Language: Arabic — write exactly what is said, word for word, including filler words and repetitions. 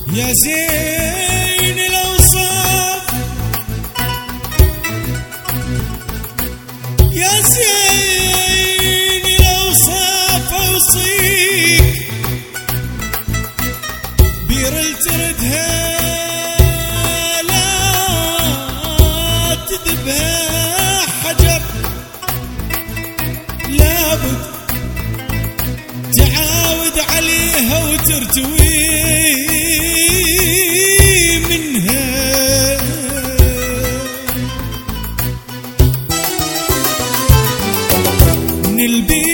يا زين الأوصاف يا زين الأوصاف أوصيك بير التردها لا تذبها حجر لابد تعاود عليها وترتوي من البيت